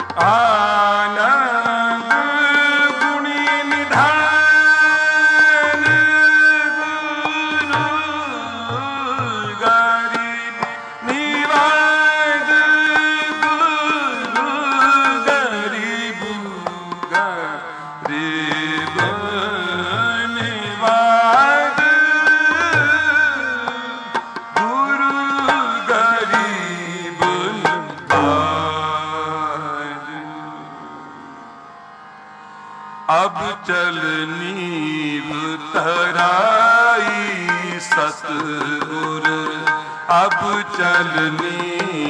आनंद गुणी निधान गुरु गरीब निवाज गुरु गरीब गरीब निवाज गुरु गरीब निवाज। अब चलनी तराई सतगुर, अब चलनी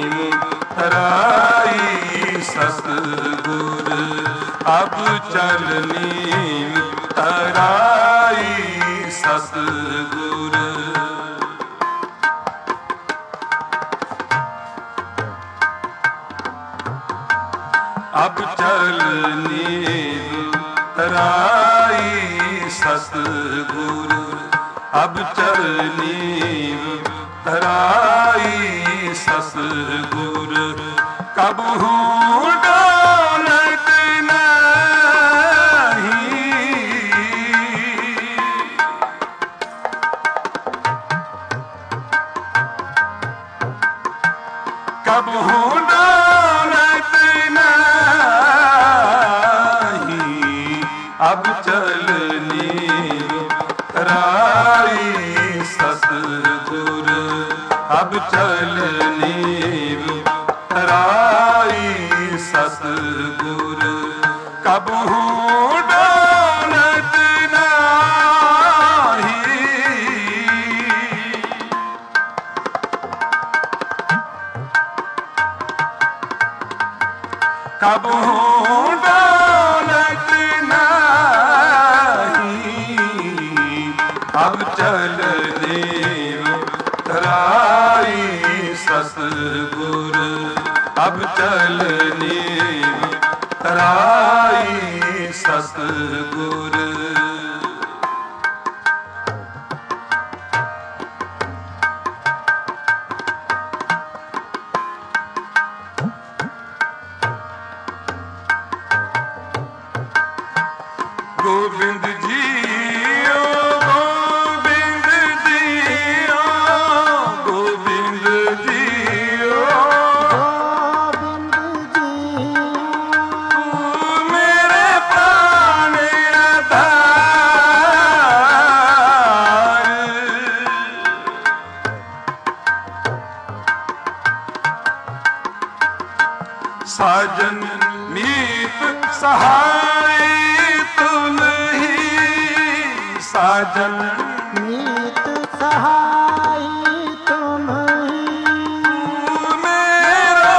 तराई सतगुर, अब चलनी तराई सतगुर। अब चलनी तराई सतगुर, अब चलनी तराई सतगुर। कबहू डोलत नहीं, कबहू डोलत नहीं, अब चलनी तराई सतगुर, अब चलनी तराई सतगुर। कबहू डोलत नाही, कबहू डोलत नहीं, अब चलने तराई सतगुर, अब चलने तराई सतगुर। गोविंद जी ओ गोविंद जी ओ गोविंद जी ओ गोविंद जी तू मेरे प्राण आधार। साजन मीत सहाय तुम ही, साजन मीत सहाय तुम ही, मेरा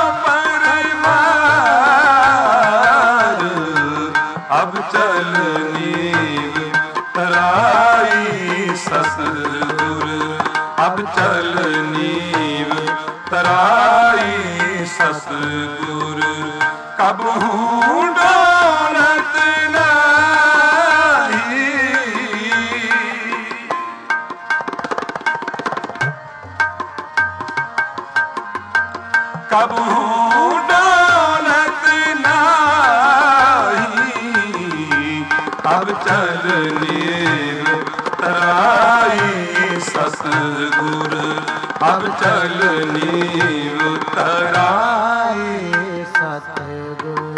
परिवार। अब चलनी तराई सतगुर, अब चलनी तराई सतगुर। कबहू डोलत नहीं, कबहू डोलत नहीं, अब चलनी तराई सतगुर, अब चलनी तराई सतगुर।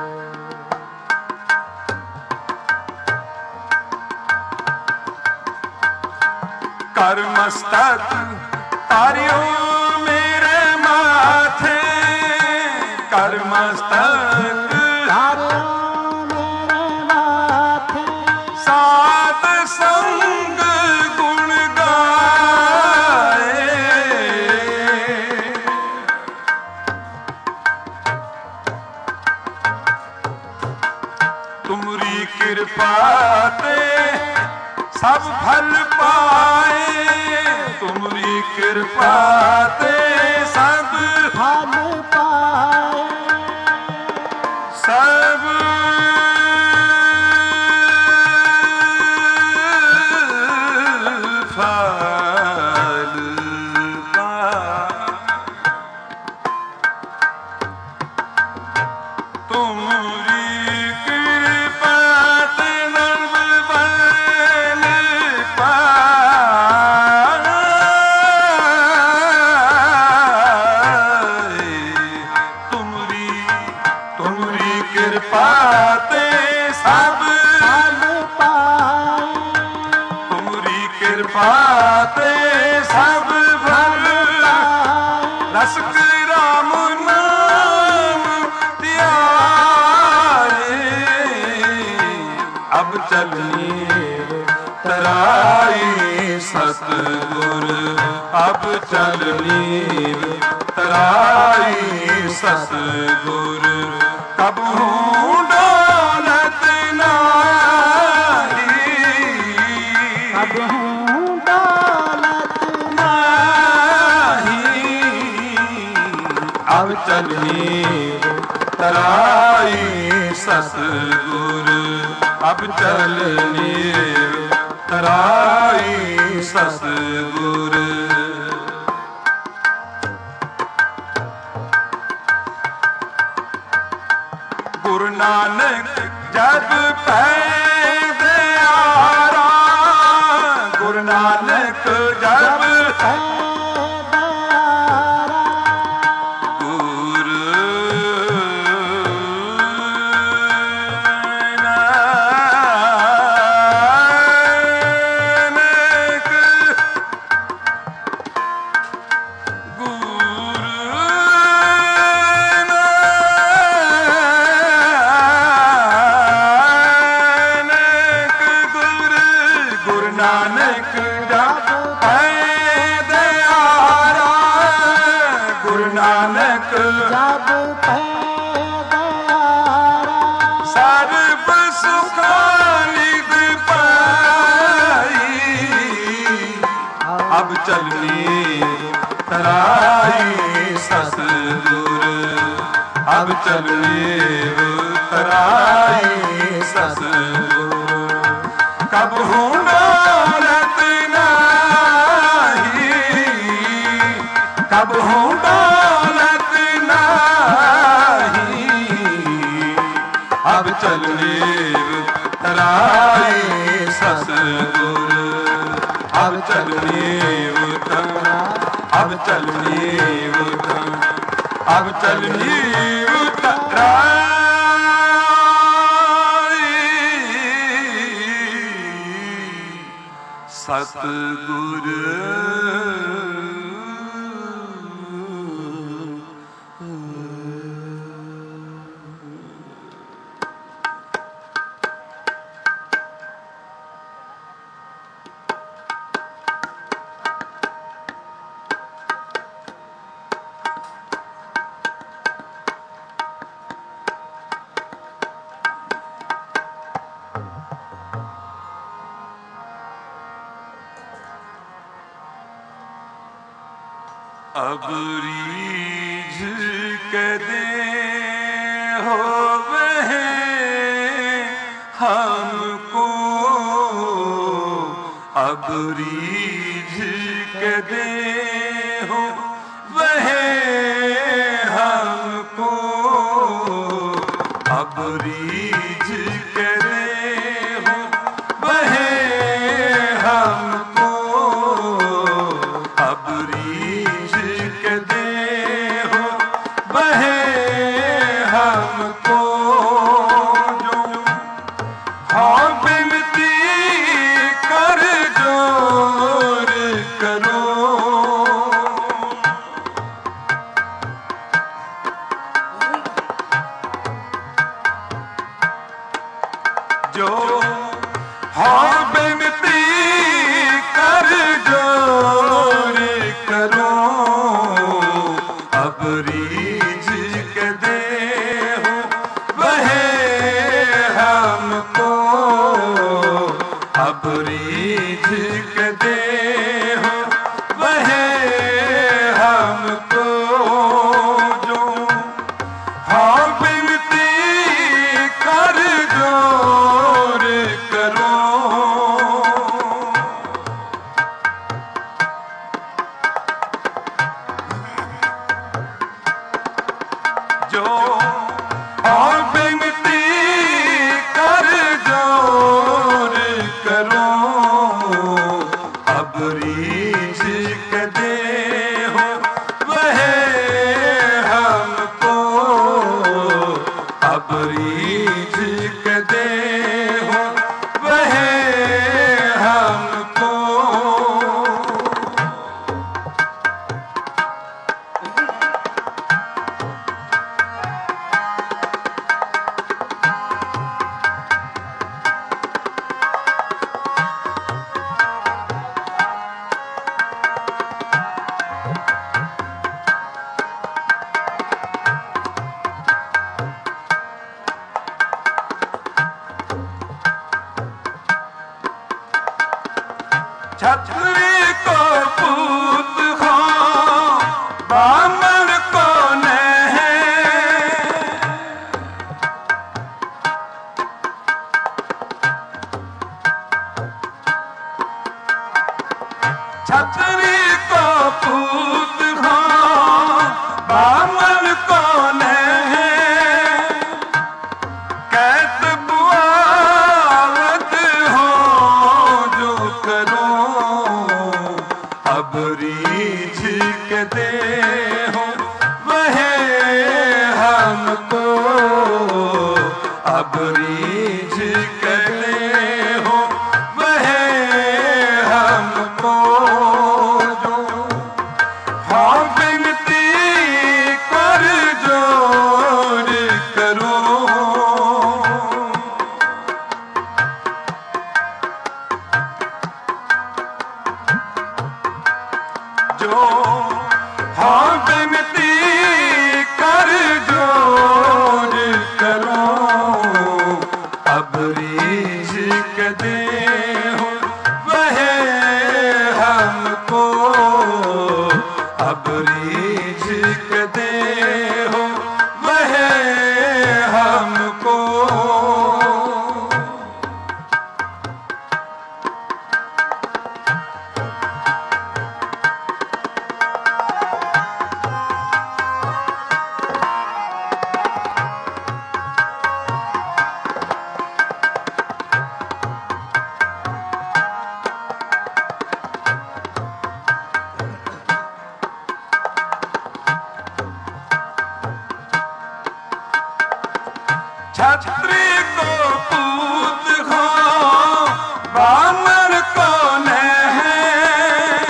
कर मस्तक तारियो मेरे माथे, कर मस्तक तारो मेरे माथे, सात संग गुण गाए। तुमरी कृपा ते सब फल पाए, तुमरी कृपा ते सब फल पाए, सब फल पाए। ਤੁਮਰੀ ਕਿਰਪਾ ਤੇ ਨਰਮ ਬਲ ਪਾਏ ਤੁਮਰੀ ਕਿਰਪਾ ਤੇ ਸਭ ਫਲ ਪਾਏ ਤੁਮਰੀ ਕਿਰਪਾ ਤੇ ਸਭ ਫਲ ਰਸਕ ਰਾਮ ਨਾਮ ਧਿਆਏ ਅਬ ਚਲਨੀ ਤਰਾਈ ਸਤਿਗੁਰ ਅਬ ਚਲਨੀ ਤਰਾਈ ਸਤਿਗੁਰ ਕਬਹੂ ਡੋਲਤ ਨਾਹੀ ਅਬ ਹੂੰ ਦੌਲਤ ਨਾਹੀ ਅਬ ਚਲਨੀ ਤਰਾਈ ਸਤਿਗੁਰ ਅਬ ਚਲਨੀ ਤਰਾਈ ਸਤਿਗੁਰ ਗੁਰੂ ਨਾਨਕ ਜਬ ਪੈਦਿਆਰਾ ਗੁਰੂ ਨਾਨਕ ਜਬ ਨਾਨਕ ਜਪ ਪੈਦਿਆਰਾ ਗੁਰੂ ਨਾਨਕ ਜਬ ਪੈਦਿਆਰਾ ਸਰਬ ਸੁਖਾਂ ਨਿਧ ਪਾਈ ਅਬ ਚਲਨੀ ਤਰਾਈ ਸਤਿਗੁਰ ਅਬ ਚਲਨੀ ਤਰਾਈ ਸਤਿਗੁਰ ਕਬਹੂ ਡੋਲਤ ਨਾਹੀ ਕਬਹੂ ਡੋਲਤ ਨਾਹੀ ਅਬ ਚਲਨੀ ਤਰਾਈ ਸਤਿਗੁਰ ਅਬ ਚਲਨੀ ਅਬ ਚਲਨੀ ਅਬ ਚਲਨੀ ਸਤਿਗੁਰ अब रीझ कदे होवे हमको अब रीझ कदे हो वह हमको अब रीझ कदे हो वह हमको अब रीझ कदे हो वह हमको जो हाँ बिनती कर जोर करो जो हाँ बिनती कर जोर करो अब रीझ कदे हो वह हमको अब रीझ कदे हो वह हमको जो हाँ बिनती कर जोर और बिनती कर जोर करो, अब रीझ के दे हो वह हमको, अब रीझ के दे हो वह हमको। छतरी को पूत हो बामन को नहीं, छतरी को पूत हो बामन को नहीं, कैत बुआवत हो जो करो, अब रीझ के दे हो वह हमको, अब रीझ के दे हो वह हमको। जो हाँ बिनती कर जोर करो, जो हाँ बिनती कर जोर करो, अब रीझ के दे हो वह हमको, अब रीझ के दे हो वह हमको। छतरी को पूत हो बामन को नहीं,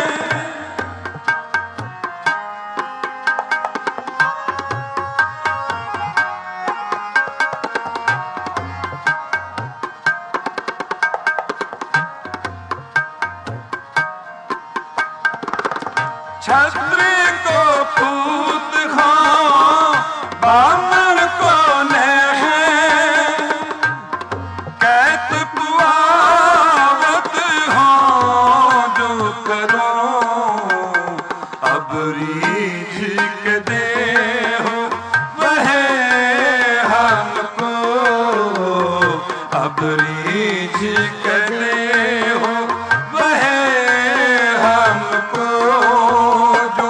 छतरी को पूत हो बामन को नहीं, कैत पुआवत हो जो करो, अब रीझ के दे हो वह हमको, अब रीझ के दे हो वह हमको। जो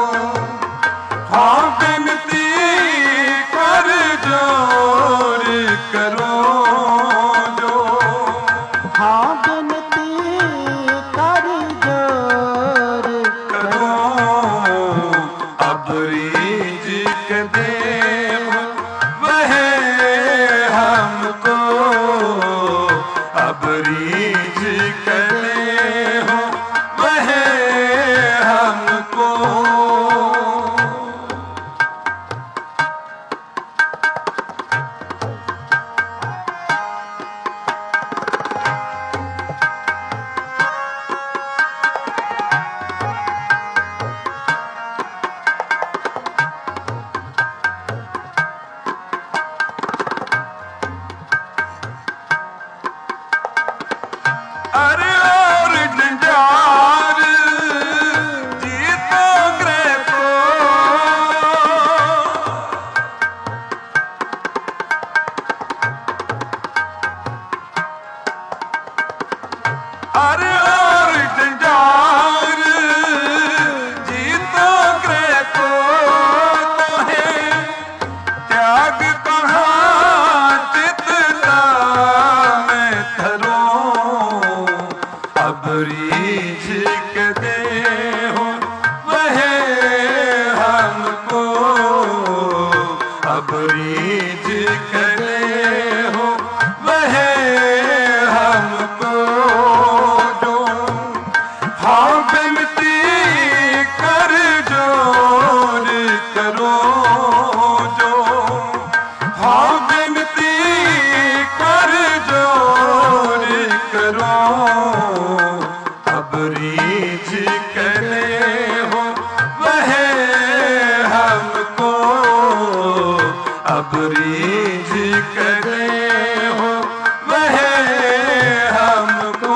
रीझ करे हो वह हमको।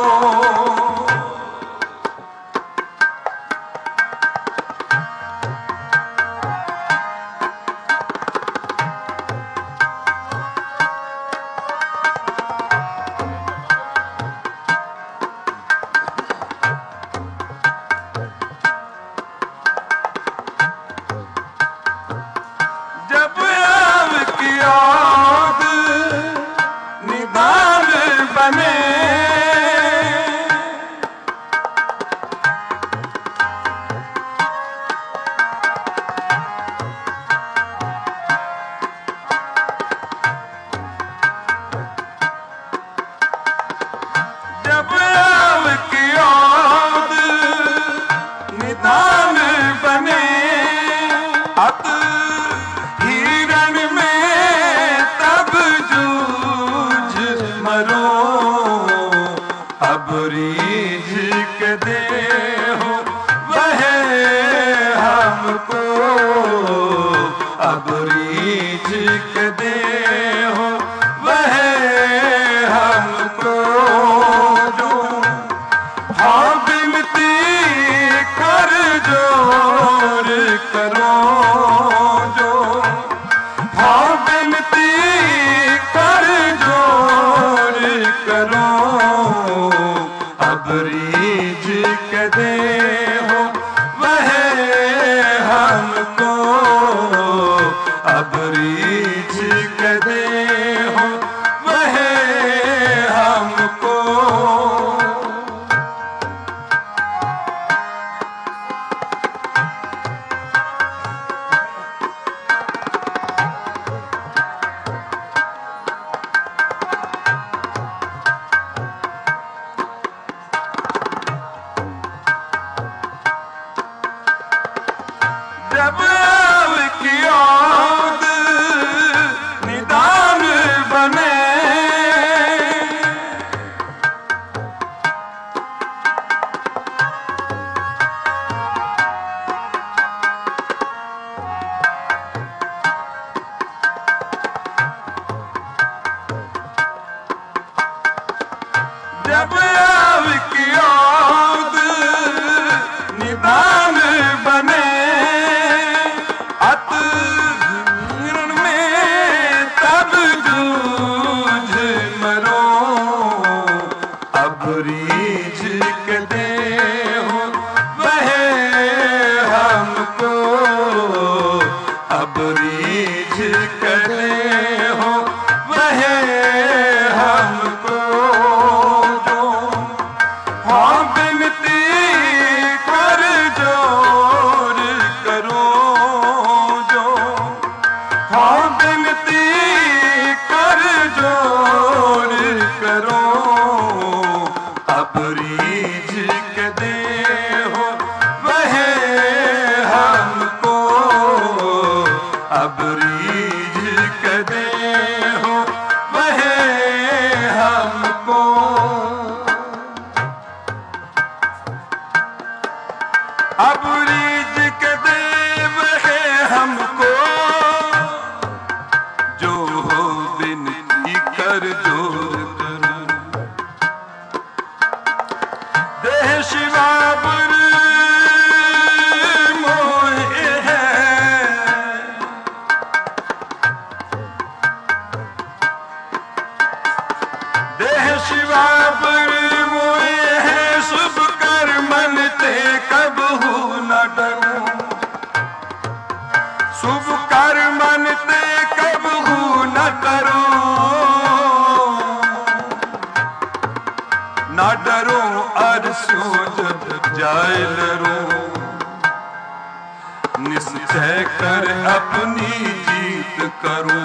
निश्चय कर अपनी जीत करूं,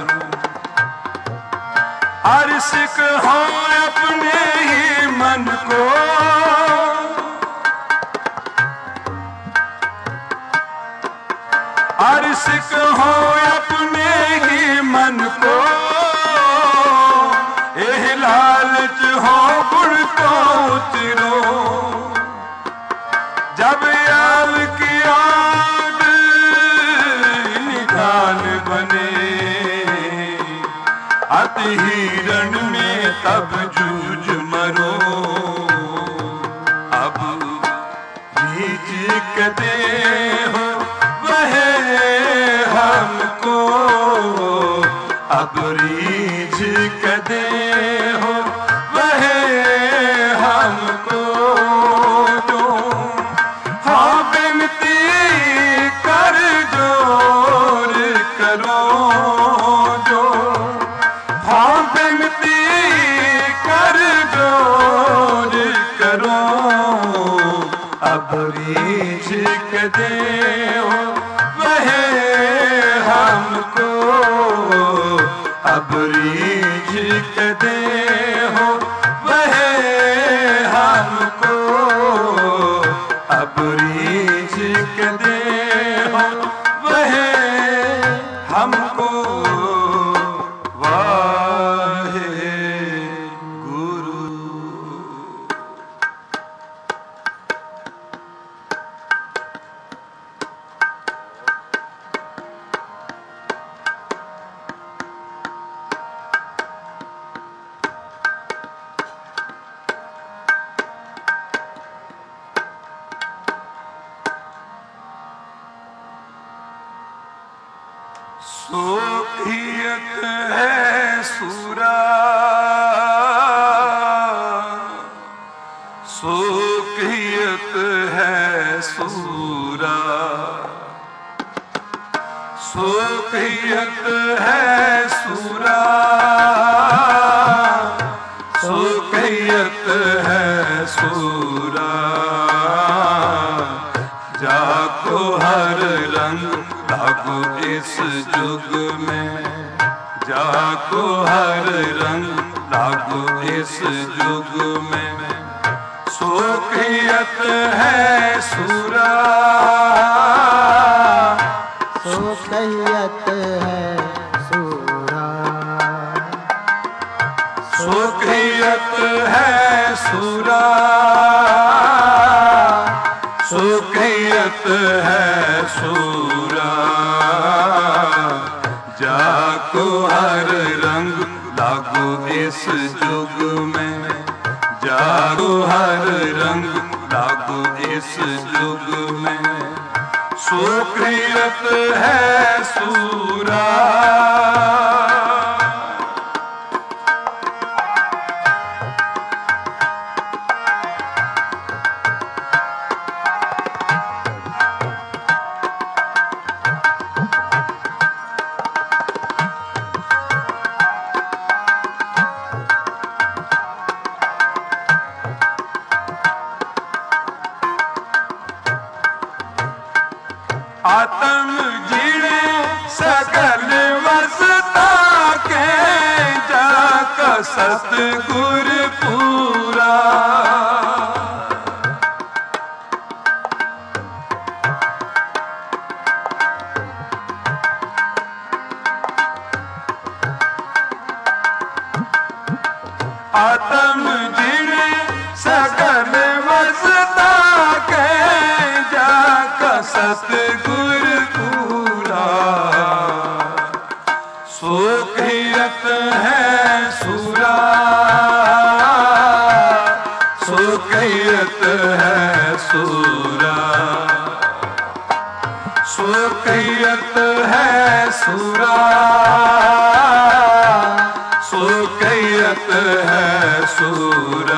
आशिक हो अपने ही मन को, आशिक हो अपने ही मन को, एह लालच हो गुण को उतरो, जब याद की याद निदान बने, अति हिरण में तब जूझ मरो, अब रीझ के दे हो वह हमको, अब रीझ के दे हो वह हमको। जो हाँ बेनती कर जोर करो, जो हाँ बेनती कर जोर करो, अब रीझ के दे हो वह हमको, अब रीझ के दे हो वह हमको, अब रीझ के दे हो वह हमको। वाहे गुरु। सोखियत है सूरा, सोखियत है सूरा, सोखियत है सूरा, सोखियत है सूरा। जाको हर रंग लागो इस जुग में, जाको हर रंग लागो इस जुग में। सोखियत है सूरा, सोखियत है सूरा, सोखियत है सूरा, सोखियत है सूरा। जाको हर रंग लागो इस जुग में, जाको हर रंग लागो इस जुग में। सोखियत है सूरा, आत्म जीणे सकल वसता के, जाका सतगुर पूरा। आत्म जीणे सकल वसता के, जाका सतगुर पूरा। सोखियत है सूरा, सोखियत है सूरा, सोखियत है सूरा, सोखियत है सूरा।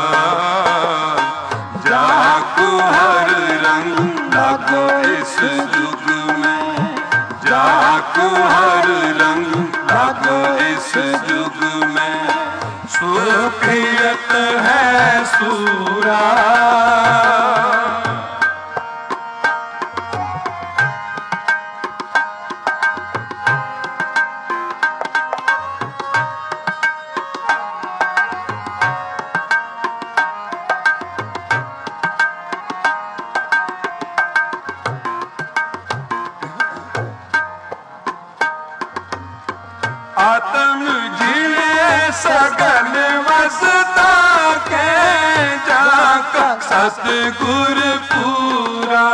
जाको हर रंग लागो इस जुग में, जाको हर रंग लागो इस जुग में। सोखियत है सूरा, आत्म जीणे सकल वसता के, जाका सतगुर पूरा।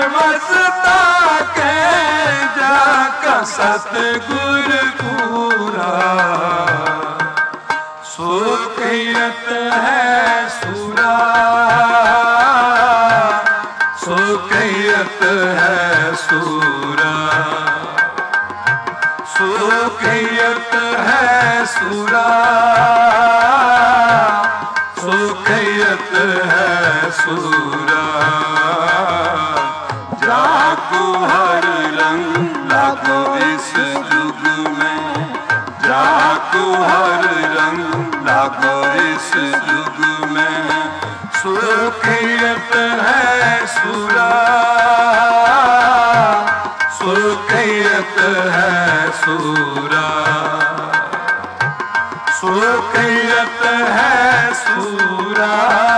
बेवस्ता के जाका सतगुर पूरा सुखियत है सूरा सुखियत है सूरा सुखियत है सूरा सुखियत है सूरा जाको हर रंग लागो इस युग में जाको हर रंग लागो इस युग में सुखियत है सूरा सुखियत है सूरा सुखियत है सूरा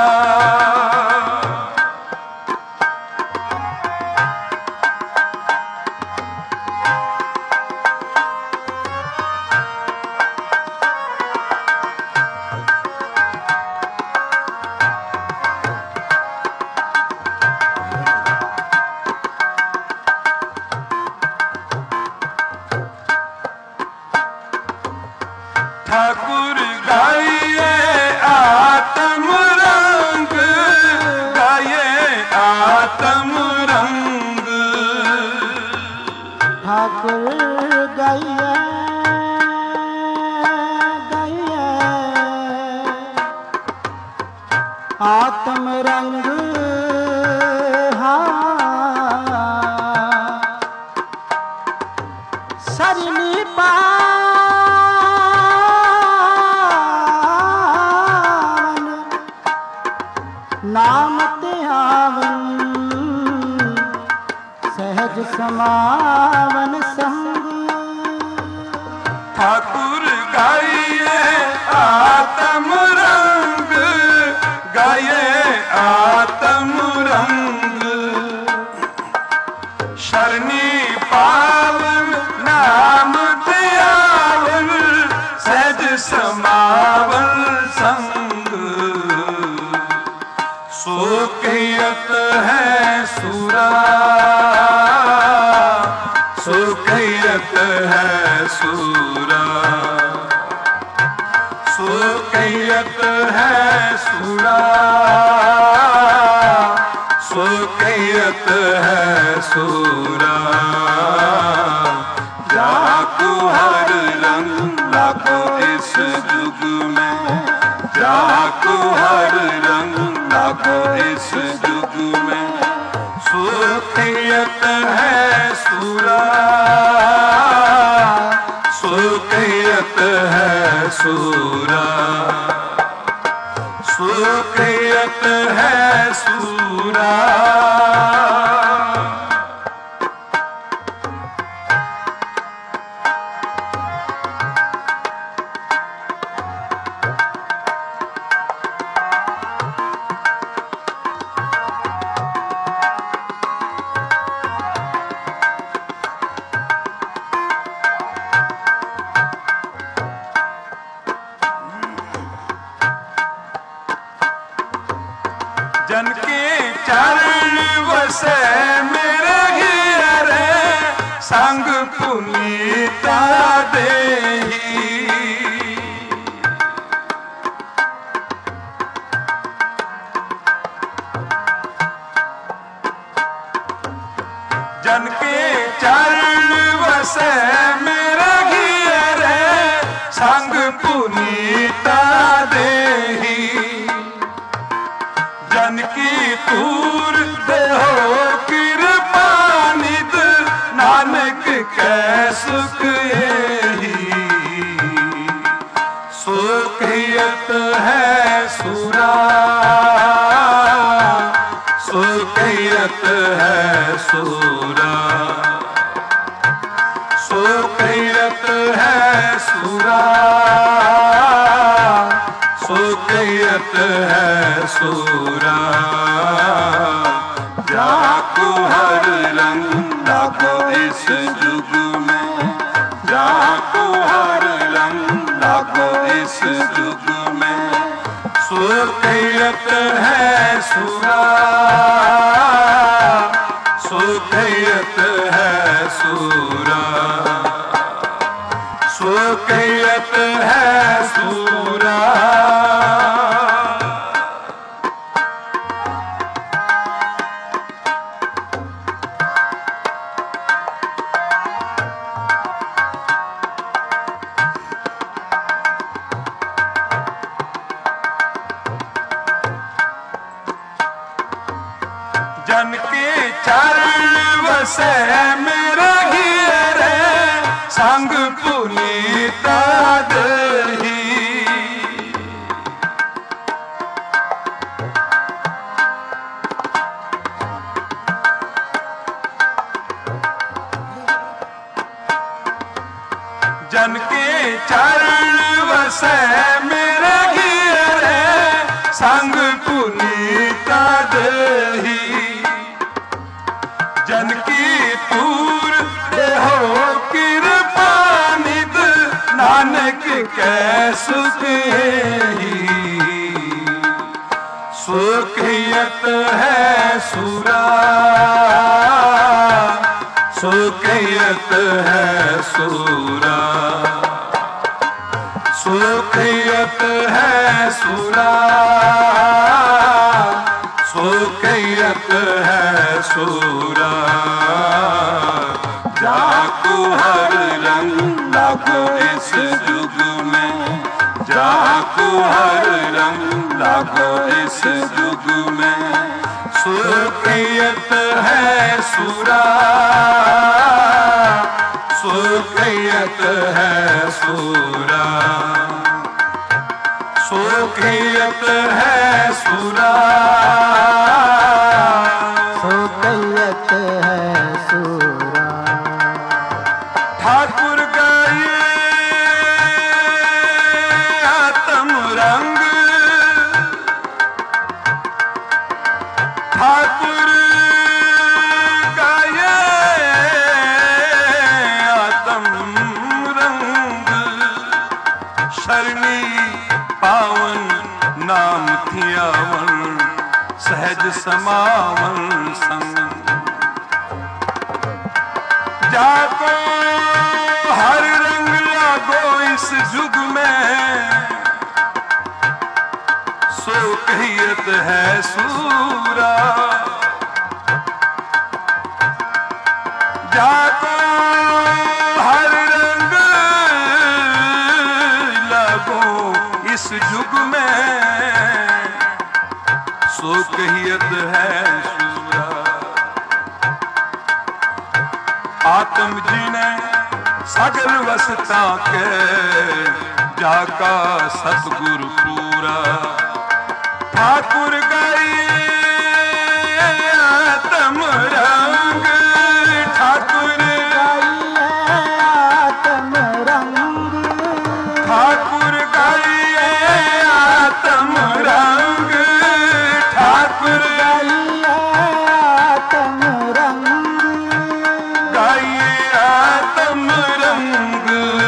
ठाकुर गाइए आत्म रंग गाइए आत्म रंग ठाकुर गाइए गाइए आत्म रंग सरनी पावन नाम त्यावन सहज समावन संग ठाकुर गाइए आत्म रंग गाइए आत्म रंग शरणी पावन नाम त्यावन सहज समावन संग सुखियत है सूरा सुखियत है सूरा सुखियत है सूरा सुखियत है सूरा जाको हर रंग लागो इस युग में जाको हर रंग लागो इस युग में सुखियत है सूरा सुखियत है सूरा सुखियत है सूरा जन के चरण वसे मेरे गिरे संग पुनीता देही जन के चरण वसे मेरे गिरे संग पुनीता देही जन की पूर देहो कृपा निध नानक कै सुख यही सुखियत है सूरा सुखियत है सूरा सुखियत है सूरा सुखियत है सूरा जाको हर रंग लागो इस युग में जाको हर रंग लागो इस युग में सुखियत है सूरा सुखयत है सूरा, सुखयत है सूरा। जन के चरण वसे मेरा हीरे, संग पुनीता दही। जन के चरण वसे मेरा हीरे, संग पुनीता दही। जन की तूर देहो कृपा निध, नानक कै सुख ही। सुखयत है सूरा, सुखयत है सूरा, सुखयत है सूरा, सुखयत है सूरा। जाको हर रंग लागो इस जुग में, जाको हर रंग लागो इस जुग में। सुखयत है सूरा, सुखयत है सूरा, सुखयत है सूरा, सुखयत है सूरा। ठाकुर गाये आत्म रंग, ठाकुर गाये आत्म रंग। शरणी पावन नाम थियावन, सहज समावन संग। जाको हर रंग लागो इस जुग में, सुखयत है सूरा। जाको हर रंग लागो इस जुग में, सुखयत है सूरा। आत्म जी ने सगल वसता के, जाका सतगुरु पूरा। ठाकुर गाई आत्म रंग, ठाकुर गाई आत्म रंग, ठाकुर गाई आत्म रंग, ठाकुर गाई आत्म रंग, गाई आत्म रंग,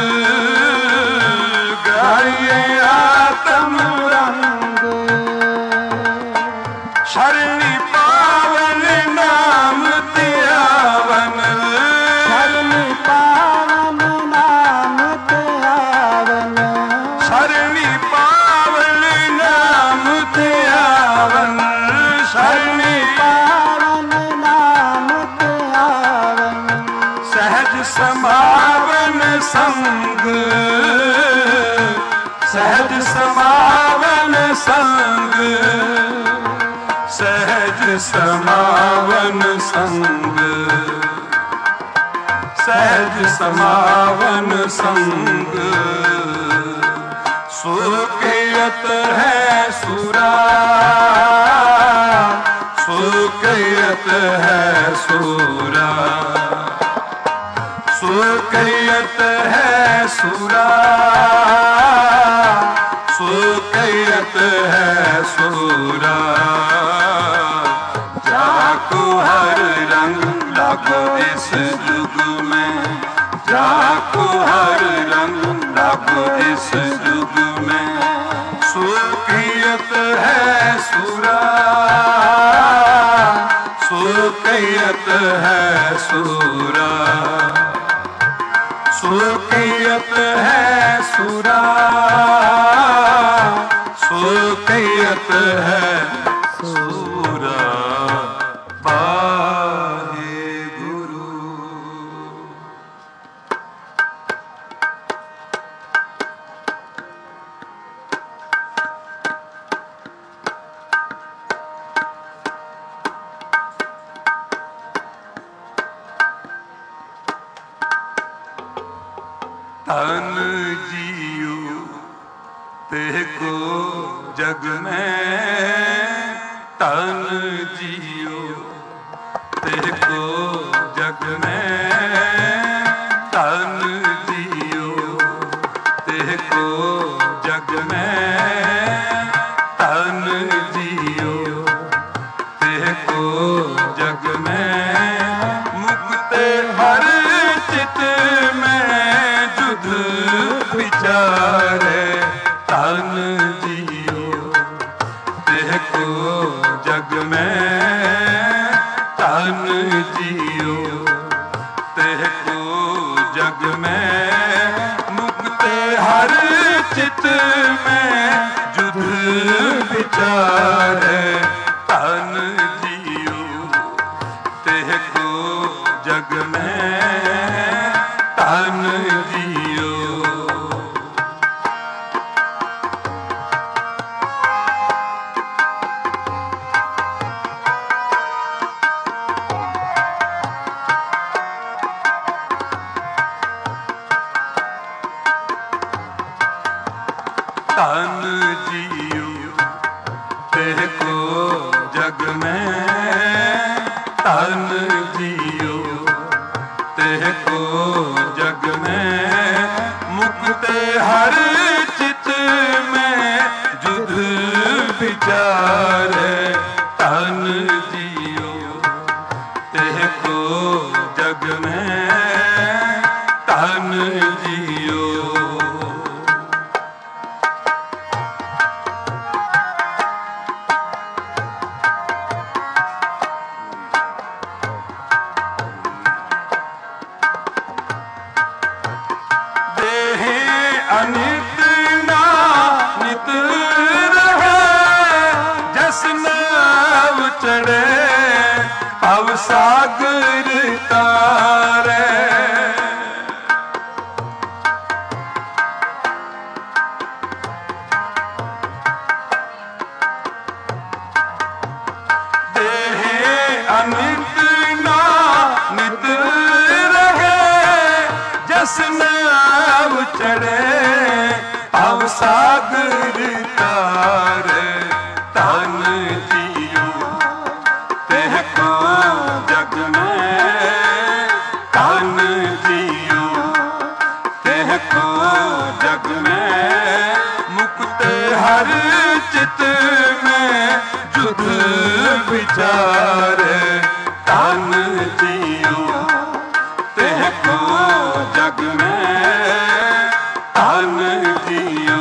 गाई आत्म रंग। शरणी पावन नाम त्यावन, शरणी पावन नाम त्यावन, शरणी पावन नाम त्यावन, शरणी पावन नाम त्यावन। सहज समावन संग, सहज समावन संग, सहज समावन संग, सहज समावन संग। सुखयत है सूरा, सुखयत है सूरा, सुखयत है सूरा, सुखयत है सूरा। जाको हर रंग लागो इस जुग में, जाको हर रंग लागो इस जुग में। सुखयत है सूरा, सुकैयत है सूरा, सुकैयत है सूरा, सुकैयत है सूरा वाहे गुरु। तन जियो तेह को जग में, तन जियो तेह को जग में, तन जियो तेह को जग में, तन जियो तेह को जग में, मुक्त हर चित में जुद विचारे, तन जियो तेह को जग में, तन जियो तेह को जग में, मुक्त हर चित में जुद विचारे, तन जियो तेह को जग में, तन जियो। तन जियो तेह को जग में, तन जियो तेह को जग में, मुक्त हर चित में जुद विचारे, तन जियो तेह को जग में, तन जियो। अनित ना नित रहे, जस नाव चढ़े भव सागर तारे, देहे अनित ना नित रहे, जस नाव चढ़े भव सागर तारे, तन जियो तेह को जग में, तन जियो तेह को जग में, मुक्त हर चित में जुद विचारे, तन जियो तेह को जग में, तन जियो।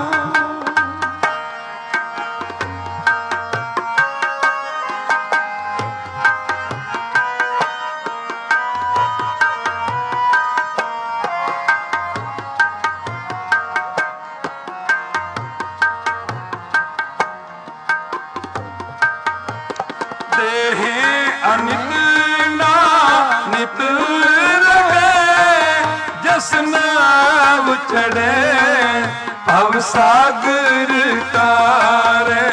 देहे अनित ना नित रहे, जस नाव चढ़े भव सागर तारे,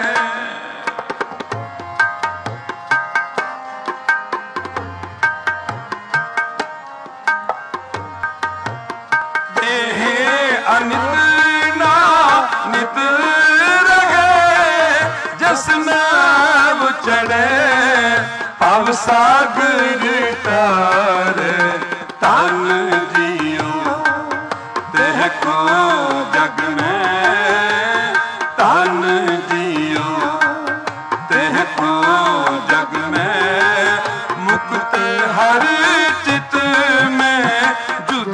देहे अनित ना नित रहे, जस नाव चढ़े भव सागर तारे, तन जियो तेह को जग में, तन जियो तेह को जग में, मुक्त हर चित में जुद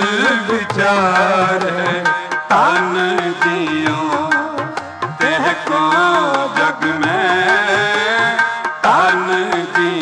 विचारे, तन जियो तेह को जग में, तन जियो।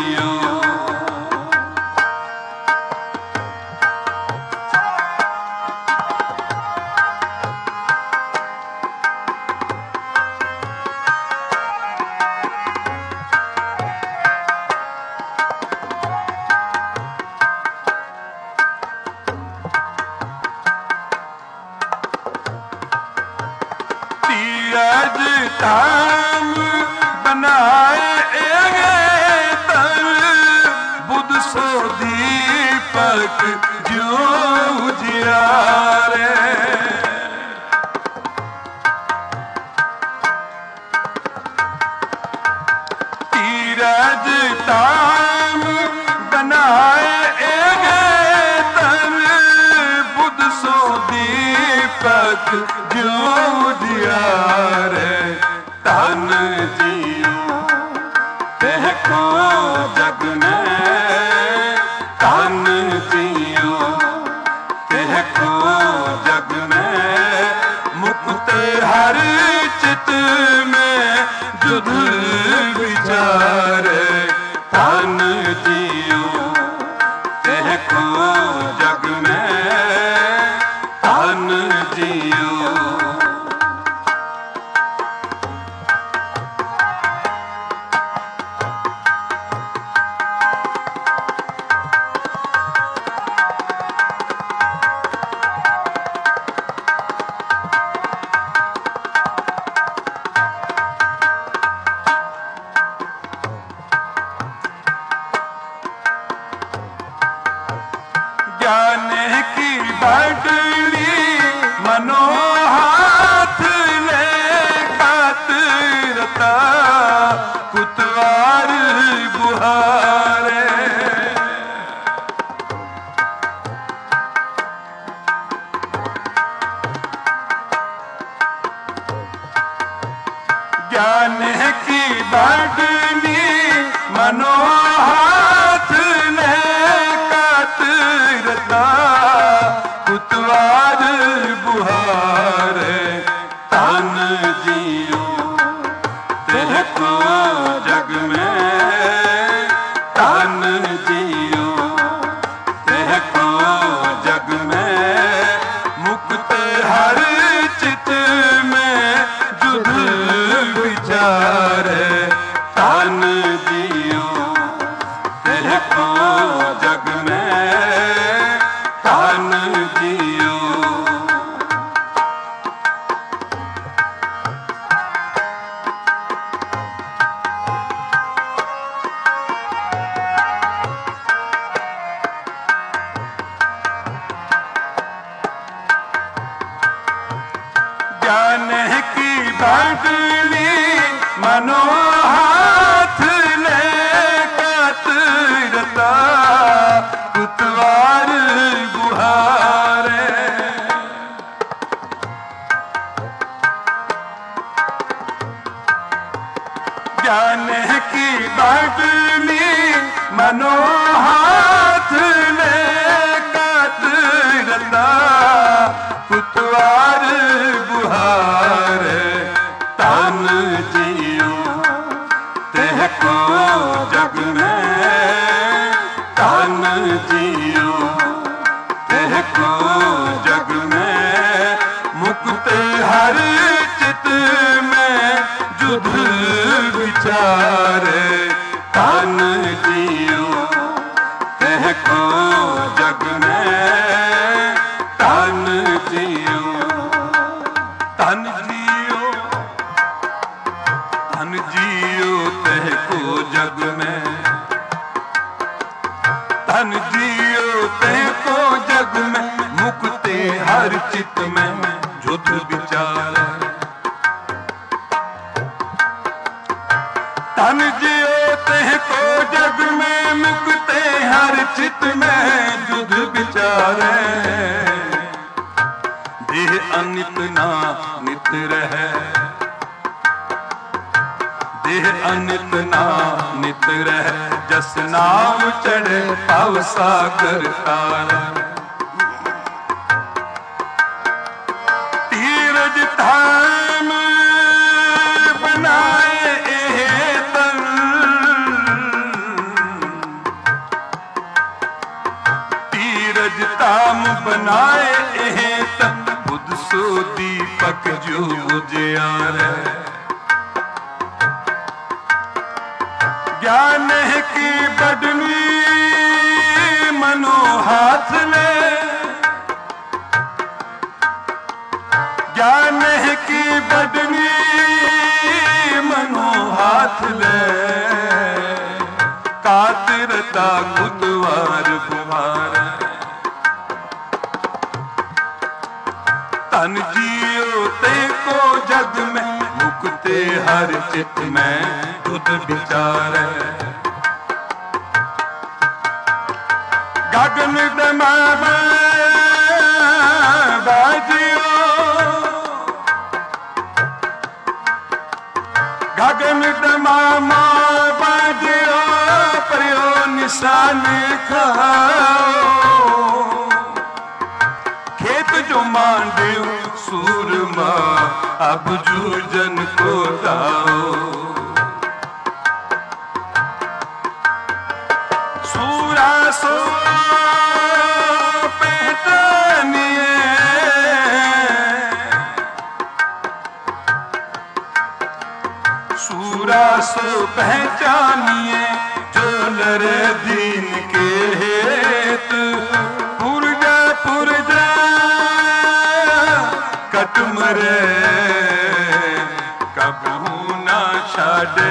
तीरज धाम बनाए तन बुध सो दीपक ज्यों जियारे। तीरज धाम बनाए तन बुध सो दीपक ज्यों जियारे। तन जियो कह को जग में, तन जियो कह को जग में, मुक्त हर चित में जुध विचारे। तन जियो कह को जग में, तन जियो। ज्ञान की बडली मनो हाथ ले कातरता कुतवार बुहारे। ज्ञान की बडली मनो हाथ ले कातरता कुतवार बुहारे। तन जियो तेह को जग में, तन जियो तेह को जग में, मुक्त हर चित में जुध विचारे। तन जियो तेह को जग में, तन जियो। ज्ञान की बडली मनो हाथ ले कातरता कुतवार बुहारे। ज्ञान की बडली मनो हाथ ले कातरता कुतवार बुहारे। तन जियो तेह को जग में, तन जियो तेह को जग में, मुक्त हर चित में जुध विचारे। तन जियो तेह को जग में, तन जियो। तन जियो, तन जियो तेह को जग में, तन जियो तेह को जग में, मुक्ते हर चित में जुध विचारे। तन जियो तेह को जग में, मुक्ते हर चित में जुध विचारे। देह अनित ना नित रहे, देह अनित ना नित रहे, जस नाम चढ़े पाव सागर तारे। तीरज धाम बनाए तन, तीरज धाम बनाए तन, बुध सो दीपक जो उजियारे। ज्ञान की बडली मनो हाथ ले, ज्ञान की बदनी मनो हाथ ले कातिरता कुतवार बुहार तन जियो ते को जग में मुक्ते हर चित में तुद विचार गगन दमा बाजियो गगन दमा बाजियो परियो निशान खाओ खेत जो मांडियो सूरमा अब जूझन को दाओ सूरा सो पहचानिए सूरा सो पहचानिए जो नर दीन के हेत पुरजा पुरजा कटमरे कबहू ना छाड़े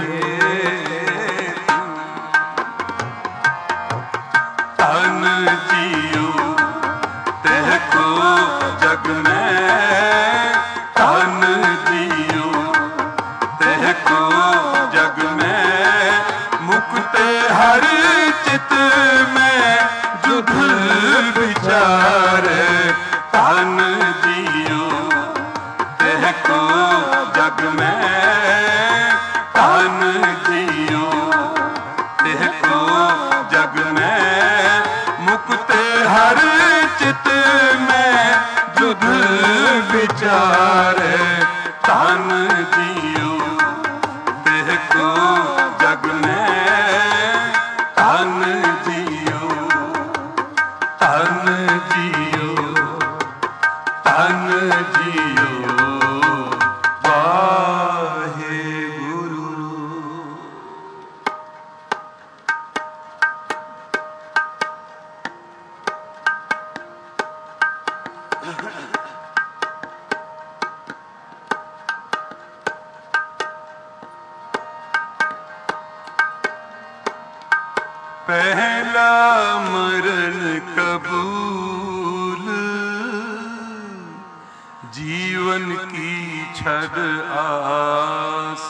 तन जियो तेह को जग में तन जियो तेह को जग में मुक्ते हर चित में जुध विचार तन जियो तेह को जग में तन जियो तेह को जग में मुक्ते हर चित में जुध विचार तन जियो तेह को जग में तन जियो तन जियो तन जियो वाहे गुरु पहला मरण कबूल जीवन की छद आस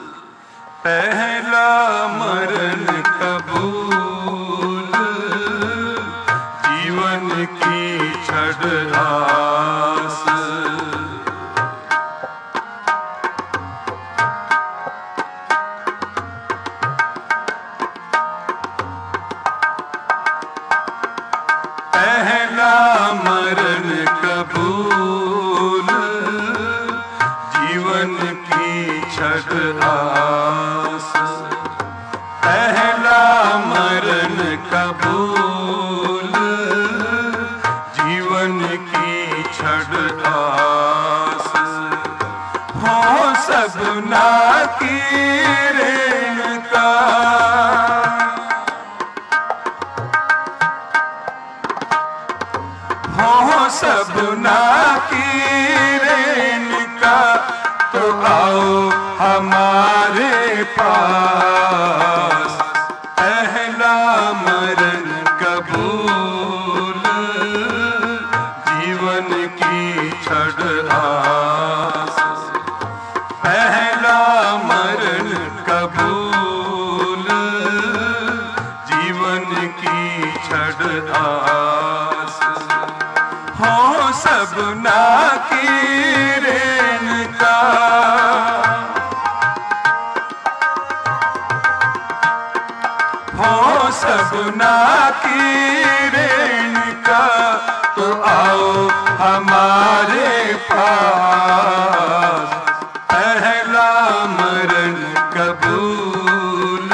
पहला मरण कबूल जीवन की छद आस पहला मरण कबूल जीवन की छद आस पहला मरण कबूल जीवन की छद आस हो सबना की रेणुका हो सबना की रेणुका तो आओ हमारे पास पहला मरण कबूल जीवन की छद आस पहला मरण कबूल जीवन की छद आस हो सबना की रेणुका हो सबना की रेणुका तो आओ हमारे पास पहला मरण कबूल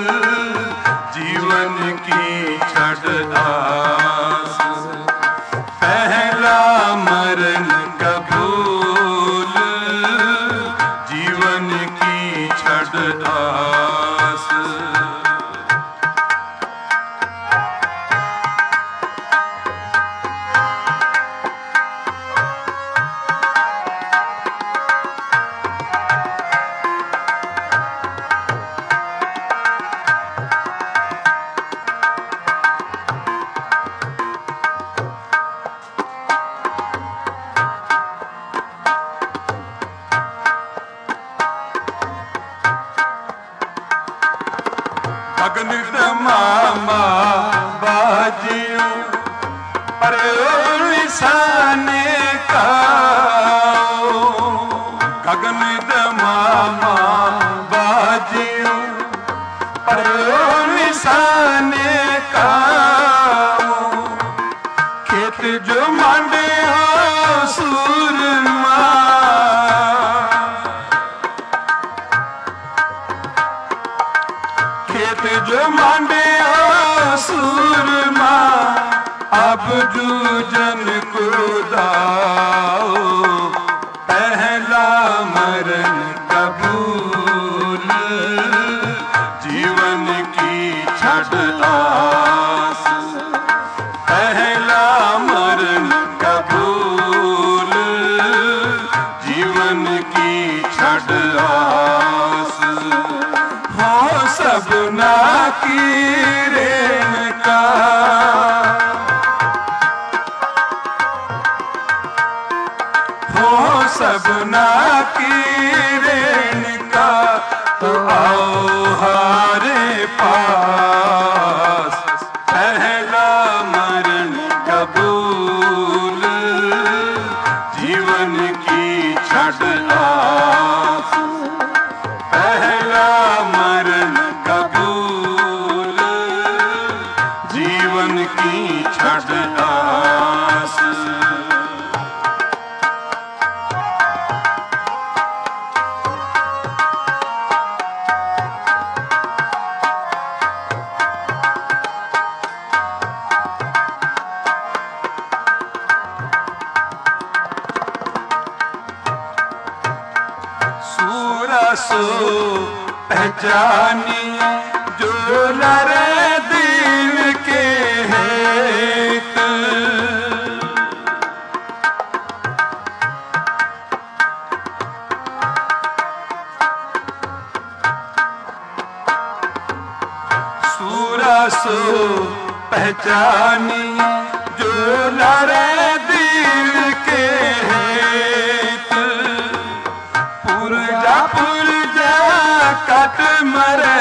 जीवन की छद आस पहला मरण कबूल जीवन की छद आस मामा बाजियों पर निशाने का गगन मामा बाजियों पर निशाने का खेत जो मांडे हो सूरमा खेत जो मांडे हो सूरमा अब जूझन को दाओ पहला मरण कबूल जीवन की छड़ आस पहला मरण कबूल जीवन की छड़ आस हो सबना की रेन का हो सबना की रेणिका तो आओ हारे पास पहला मरण कबूल जीवन की छड़ आस पहला मरण कबूल जीवन की छड़ आस सो पहचानी जो लरे दिल के हेत सूरा सो पहचानी जो लरे दिल के हेत पुरजा कट मरे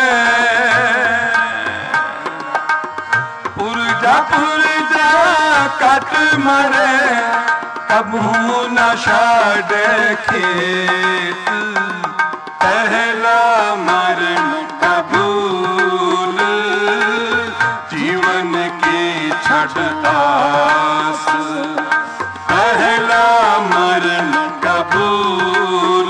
पुरजा कट मरे कबू न छाड़ खेत पहला मरण कबूल जीवन की छड़ आस पहला मरण कबूल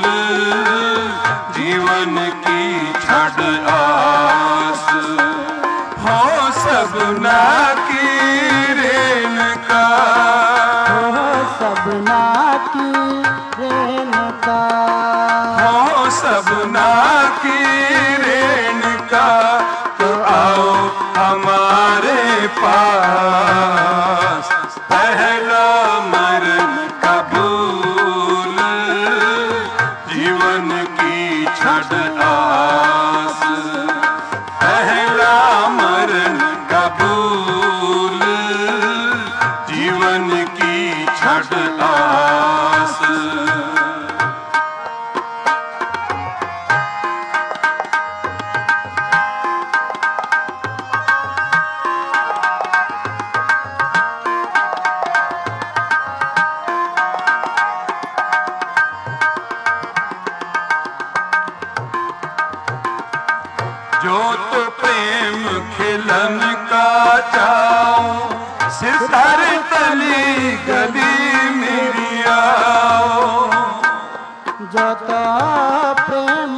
जीवन की छड़ आस हो सबना की रेन का हो सबना की रेन का हो सबना की रेन का तो आओ हमारे पास पहला मरण कबूल जीवन की छड़ आस पहला मरण कबूल जीवन की छड़ आस जो तो प्रेम खिलन का चाओ सितार तली गली मेरी आओ जो तो प्रेम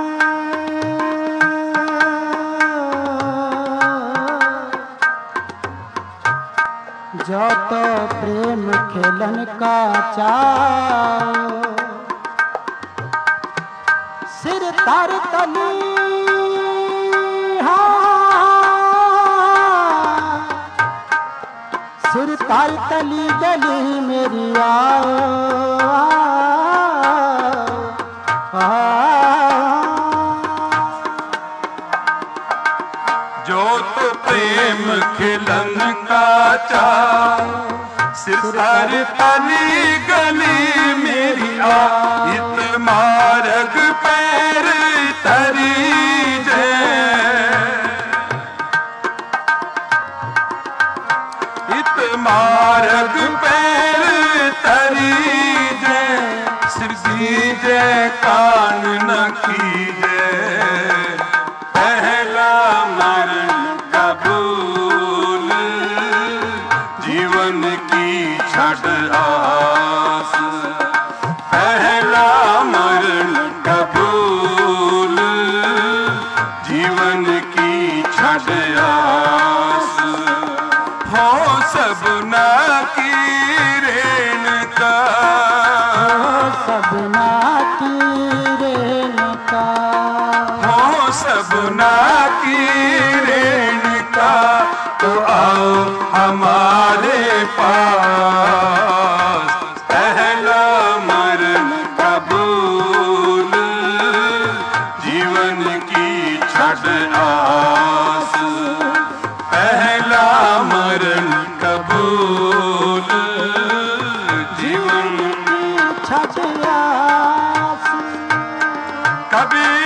जो तो प्रेम खेलन का चाओ सिर तार तली सिर तार तली गली मेरी आओ जो तो प्रेम खिलन का चाओ सितार तली गली मेरी आ इत मार्ग पैर तरी जे कीजे कान न कीजे, पहला मरण कबूल, जीवन की छड़ आस। पहला मरण कबूल, जीवन की छड़ आस। हो सबना की रेणुका, सबना की रेणुका, हो सबना की रेणुका, तो आओ हमारे पास। पहला मरण कबूल, जीवन की छड़ आस। पहला मरण कबूल, जीवन की छड़ आस। कबीर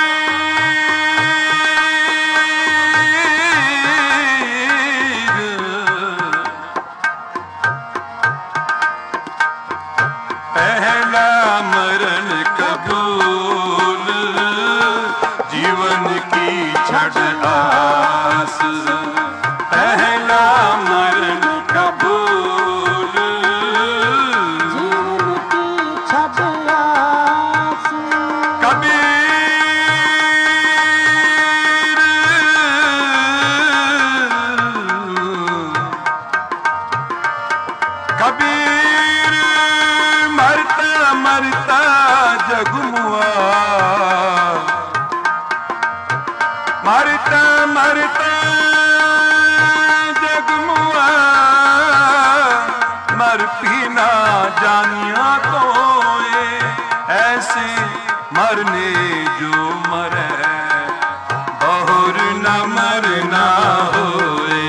पहला मरण कबूल, जीवन की छड़ आस। पहला मरण कबूल, जीवन की छड़ आस। कबीर कबीर मरता मरता जगमुआ, मरता मरता जगमुआ, मर पीना जानिया कोए, ऐसे मरने जो मरे, बहुर न मरना होए।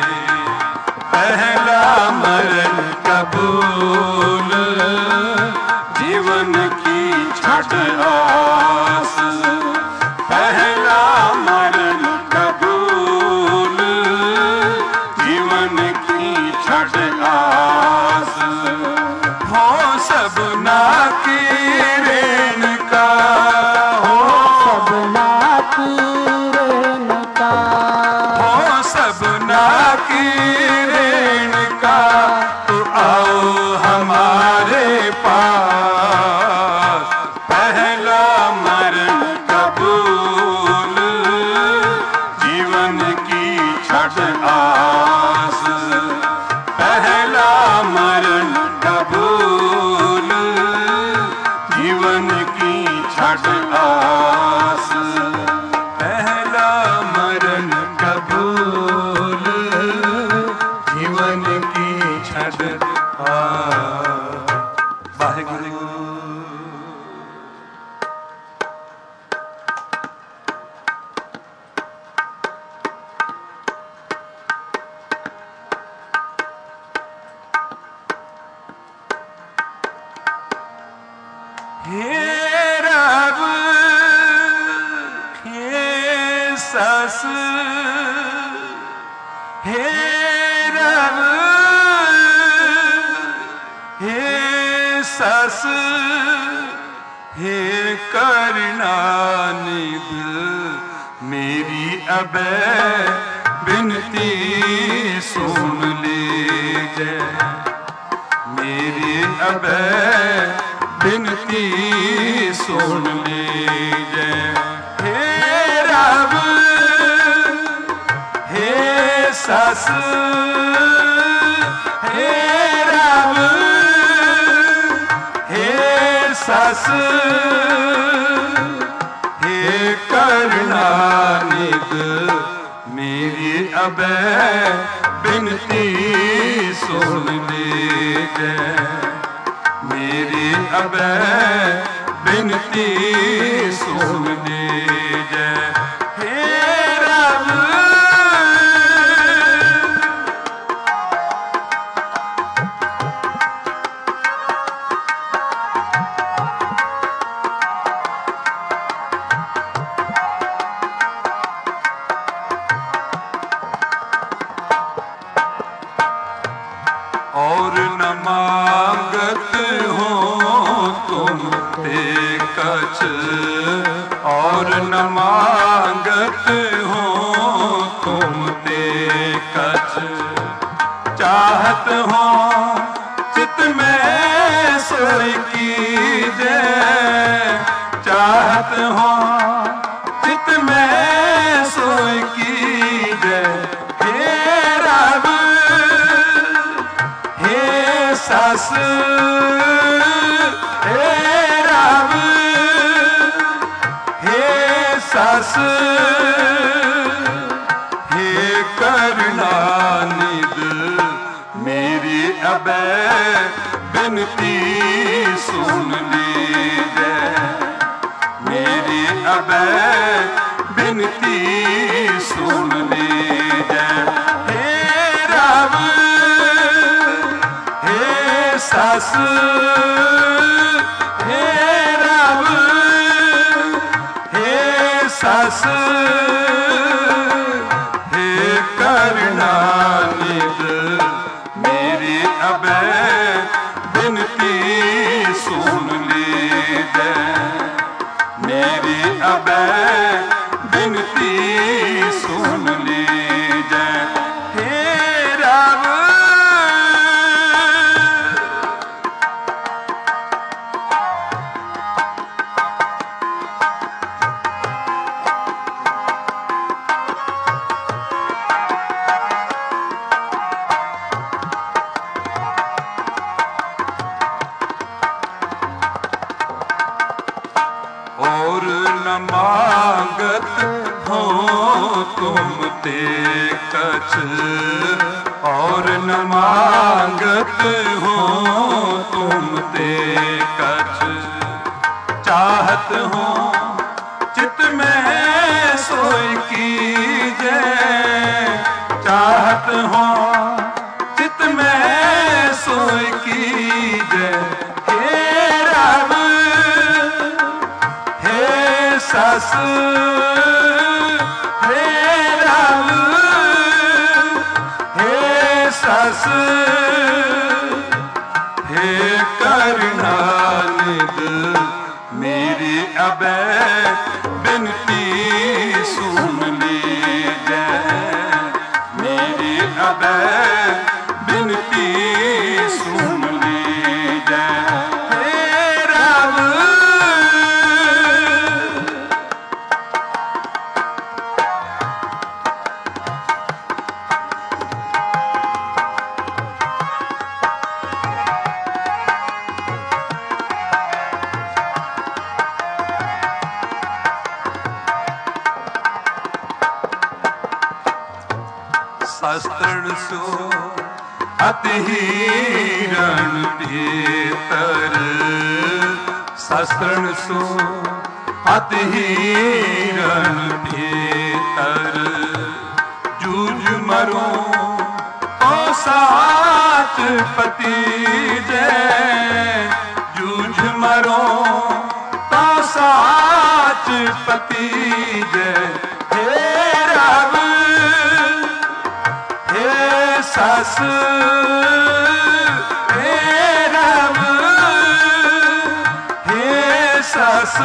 पहला मरण कबूल, जीवन की छड़ आस। पहला मरण कबूल, जीवन की छड़ आस। हो सबना की रेणुका, हो सबना की रेणुका, हो सबना की रेणुका, तो आओ हमारे पास। पहला मरण कबूल, जीवन की छड़ आस। पहला मरण कबूल, जीवन की छड़ आस। पहला मरण कबूल, जीवन की छड़ आस। वाहिगुरु। हे रब हे सस, हे रब हे सस, हे करुणानिध, मेरी अब बिनती सुन लीजिए। मेरी अब बिनती सुन लीजिए। हे रब हे सस, हे रब हे सस, हे करुणानिध, मेरी अब बिनती सुन लीजिए। मेरी अब बिनती सुन लीजिए। हे रब और न मांगत हो तुम ते कछ और न मांगत हो तुम ते कछ चाहत हो चित में सोई कीजे चाहत हो चित में सोई कीजे हे रब हे सस हे रब हे सस हे करुणानिध मेरी अबे बिनती सुन लीजे मेरी अबे बिनती सुन लीजे हे रब हे सस हे रब हे सस हे करुणानिध मेरी अबे बिनती सुन लीजे मेरी अबे बिनती सुन लीजे हे रब और न मांगत हो तुम ते कछ और न मांगत हो तुम ते कछ चाहत हो चित में सोई कीजे चाहत हो चित में सोई कीजे हे रब सस हे रब हे सस हे करुणानिध मेरी अबे बिनती सुन लीजे मेरी अबे बिनती सुन लीजे हे रब शस्त्र सो अति हीरण भीतर शस्त्र सो अति हीरण भीतर जूझ मरो ओ साच पति जय जूझ मरो तो साच पति जय हे रब सस हे रब हे सस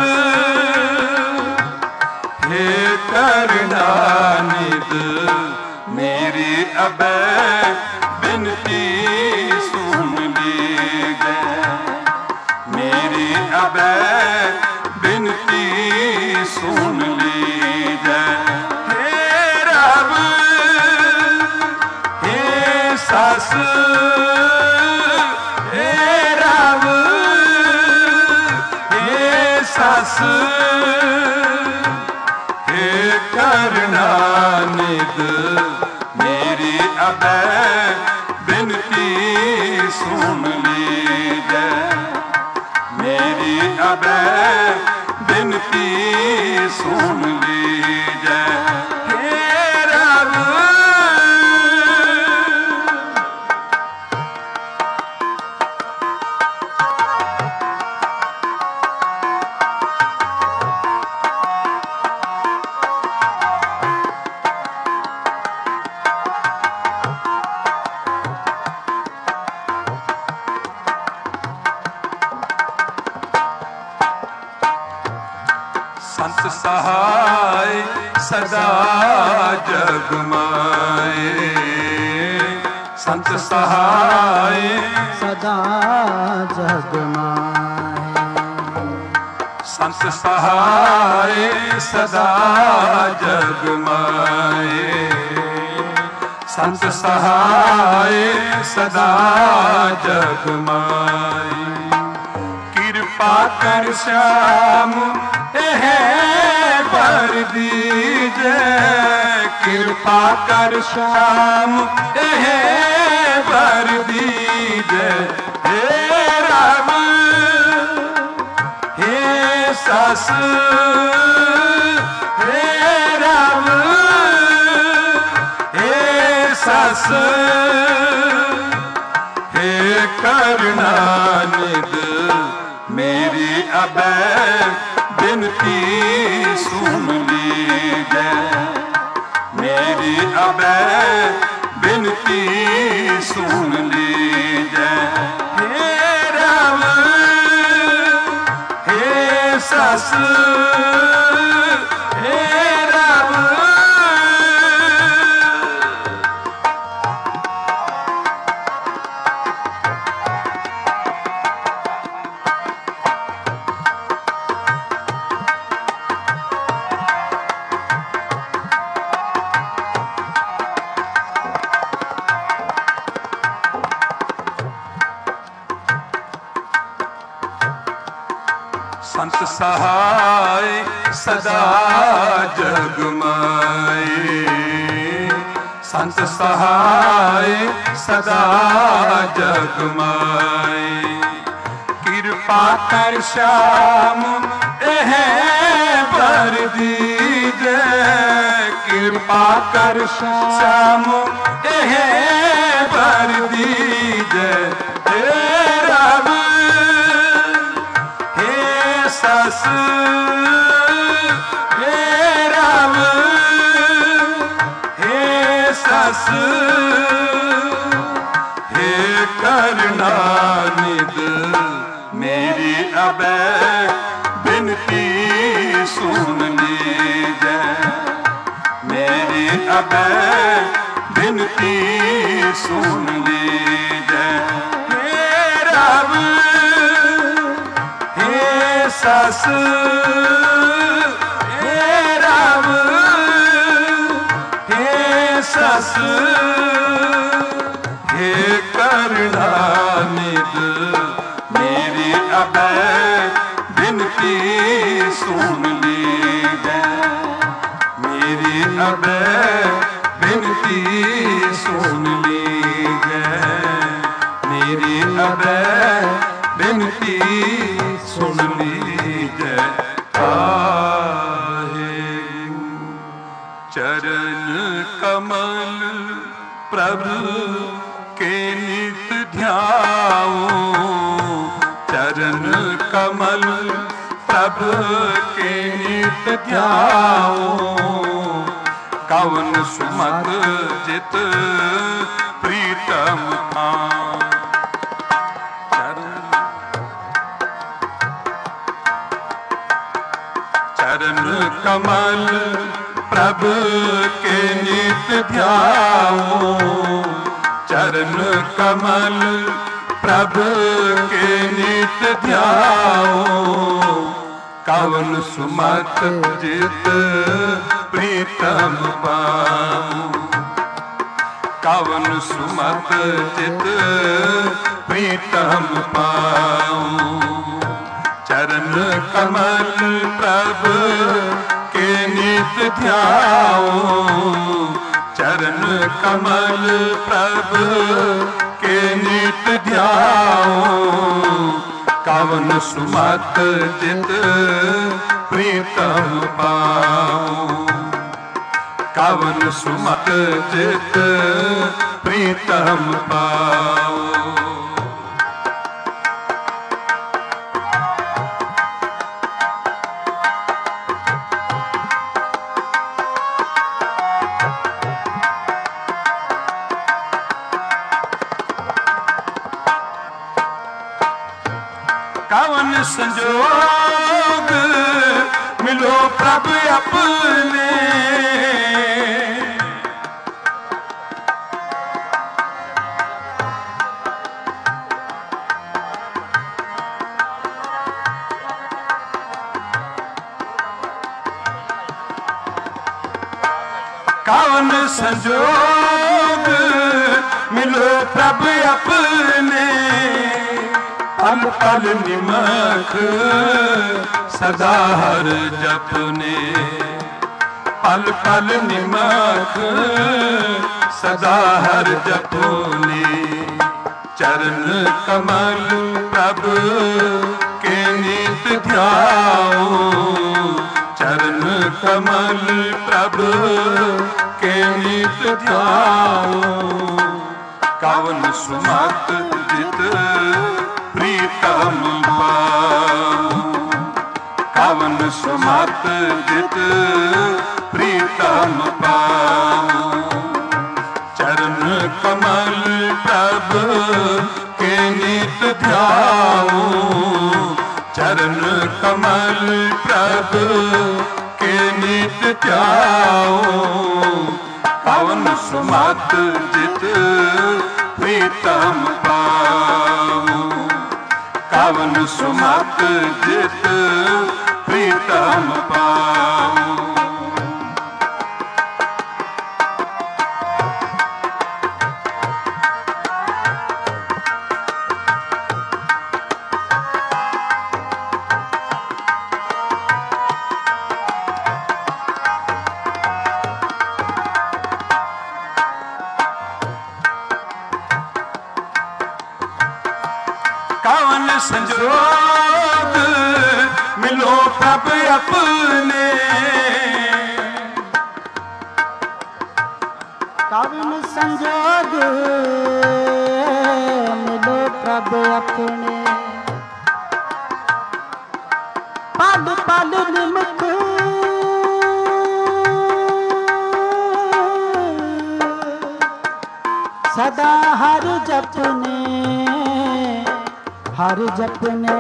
हे करुणानिध मेरी अबे बिनती सुन लीजे मेरी अबे बिनती सुन लीजे हे रब सस हे रब हे सस हे करुणानिध मेरी अबे बिनती सुन लीजे मेरी अबे बिनती सुन लीजे हे रब सहाय सदा जग माए, संत सहाय सदा जग माए, संत सहाय सदा जग माए, संत सहाय सदा जग माए। कृपा कर श्याम बर दीजे, कृपा कर श्याम बर दीजे, हे राम हे सस, हे राम हे सस, हे करुणानिध मेरी अबै बिनती सुन लीजै, मेरी अबै बिनती सुन लीजै, हे राम हे सस, हे राम। संत सहाय सदा जग माए, संत सहाय सदा जग माए। कृपा कर श्याम बर दीजे, कृपा कर श्याम बर दीजे, हे राम सस, हे राम हे सस, हे करुणानिध मेरी अबै बिनती सुन लीजै, मेरी अबै बिनती सुन लीजै, हे राम सस, हे राम हे सस, हे करुणानिध मेरी अबै बिनती सुन लीजै, मेरी अबै बिनती सुन लीजै, मेरी अबै बिनती सुन लीजै। आहे चरण कमल प्रभु के नित ध्याऊं, चरण कमल प्रभु के नित ध्याऊं, कवन सुमत जित प्रीतम पाऊं। चरण कमल प्रभु के नित ध्याऊं, चरण कमल प्रभु के नित ध्याऊं, कवन सुमत जित प्रीतम पाऊं, कवन सुमत जित प्रीतम पाऊं। चरण कमल प्रभु के नित ध्याऊं, चरण कमल प्रभु के नित ध्याऊं, कवन सुमत जित प्रीतम पाऊं, कवन सुमत जित प्रीतम पाऊं। कवन संजोग मिलो प्रभ अपने। कौन संजोग मिलो प्रभ अपने। पल पल निमख सदा हर जपने। पल पल निमख सदा हर जपने। चरण कमल प्रभ के नित ध्याओ। चरण कमल प्रभ के नित ध्याओ। कवन सुमत जित प्रीतम पाओ। कवन सुमत जित प्रीतम पाओ। चरण कमल प्रभ के नित ध्याओ। चरण कमल प्रभ के नित ध्याओ। कवन सुमत जित प्रीतम पाओ। कवन सुमत जित प्रीतम पाओ। कौन संजोग मिलो प्रभ अपने। कौन संजोग मिलो प्रभ अपने। पल पल निमख सदा हर जपने। हर जपने।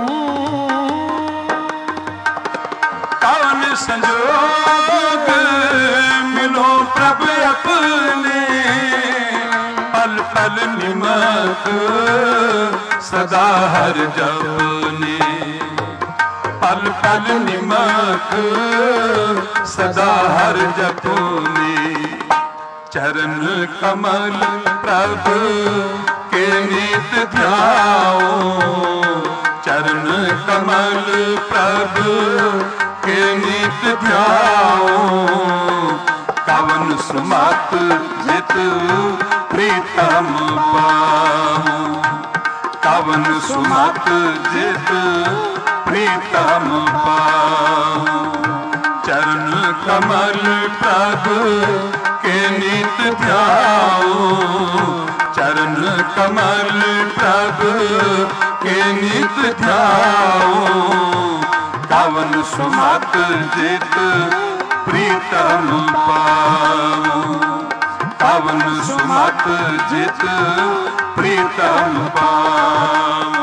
कौन संजोग मिलो प्रभ अपने। पल पल निमख सदा हर जपने। पल पल निमख सदा हर जपने। चरण कमल प्रभ के नित ध्याओ। चरण कमल प्रभ के नित ध्याओ। कवन सुमत जित प्रीतम पाओ। कवन सुमत जित प्रीतम पाओ। चरण कमल प्रभ के नित ध्याओ। चरण कमल प्रभ के नित ध्याओ। कवन सुमत जित प्रीतम पाओ। कवन सुमत जित प्रीतम पाओ।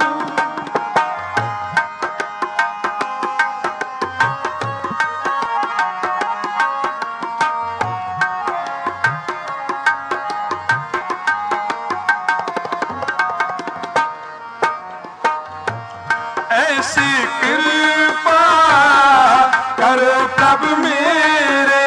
ऐसी कृपा कर प्रभ मेरे।